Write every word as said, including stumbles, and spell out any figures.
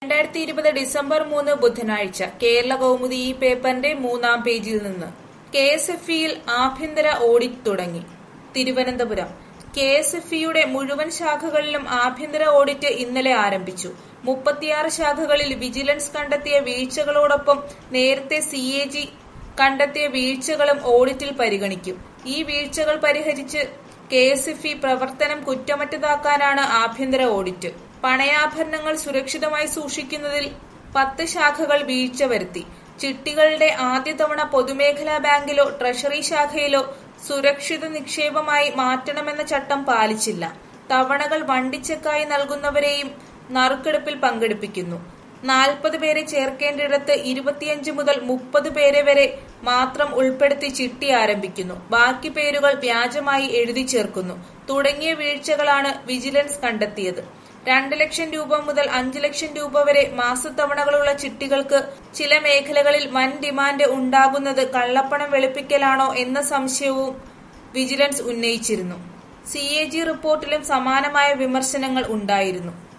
രണ്ടായിരത്തി ഇരുപത് ഡിസംബർ മൂന്ന് ബുധനാഴ്ച കേരള കൗമുദി ഈ പേപ്പറിന്റെ മൂന്നാം പേജിൽ നിന്ന് കെ എസ് എഫ് ഇയിൽ ആഭ്യന്തര ഓഡിറ്റ് തുടങ്ങി. തിരുവനന്തപുരം കെ എസ് എഫ് ഇയുടെ മുഴുവൻ ശാഖകളിലും ആഭ്യന്തര ഓഡിറ്റ് ഇന്നലെ ആരംഭിച്ചു. മുപ്പത്തിയാറ് ശാഖകളിൽ വിജിലൻസ് കണ്ടെത്തിയ വീഴ്ചകളോടൊപ്പം നേരത്തെ സി എ ജി കണ്ടെത്തിയ വീഴ്ചകളും ഓഡിറ്റിൽ പരിഗണിക്കും. ഈ വീഴ്ചകൾ പരിഹരിച്ച് കെ എസ് എഫ് ഇ പ്രവർത്തനം കുറ്റമറ്റതാക്കാനാണ് ആഭ്യന്തര ഓഡിറ്റ്. പണയാഭരണങ്ങൾ സുരക്ഷിതമായി സൂക്ഷിക്കുന്നതിൽ പത്ത് ശാഖകൾ വീഴ്ച വരുത്തി. ചിട്ടികളുടെ ആദ്യ തവണ പൊതുമേഖലാ ബാങ്കിലോ ട്രഷറി ശാഖയിലോ സുരക്ഷിത നിക്ഷേപമായി മാറ്റണമെന്ന ചട്ടം പാലിച്ചില്ല. തവണകൾ വണ്ടിച്ചെക്കായി നൽകുന്നവരെയും നറുക്കെടുപ്പിൽ പങ്കെടുപ്പിക്കുന്നു. നാൽപ്പത് പേരെ ചേർക്കേണ്ടിടത്ത് ഇരുപത്തിയഞ്ച് മുതൽ മുപ്പത് പേരെ വരെ മാത്രം ഉൾപ്പെടുത്തി ചിട്ടി ആരംഭിക്കുന്നു. ബാക്കി പേരുകൾ വ്യാജമായി എഴുതി ചേർക്കുന്നു. തുടങ്ങിയ വീഴ്ചകളാണ് വിജിലൻസ് കണ്ടെത്തിയത്. രണ്ട് ലക്ഷം രൂപ മുതൽ അഞ്ചു ലക്ഷം രൂപ വരെ മാസത്തവണകളുള്ള ചിട്ടികൾക്ക് ചില മേഖലകളിൽ വൻ ഡിമാൻഡ് ഉണ്ടാകുന്നത് കള്ളപ്പണം വെളുപ്പിക്കലാണോ എന്ന സംശയവും വിജിലൻസ് ഉന്നയിച്ചിരുന്നു. സി എ ജി റിപ്പോർട്ടിലും സമാനമായ വിമർശനങ്ങൾ ഉണ്ടായിരുന്നു.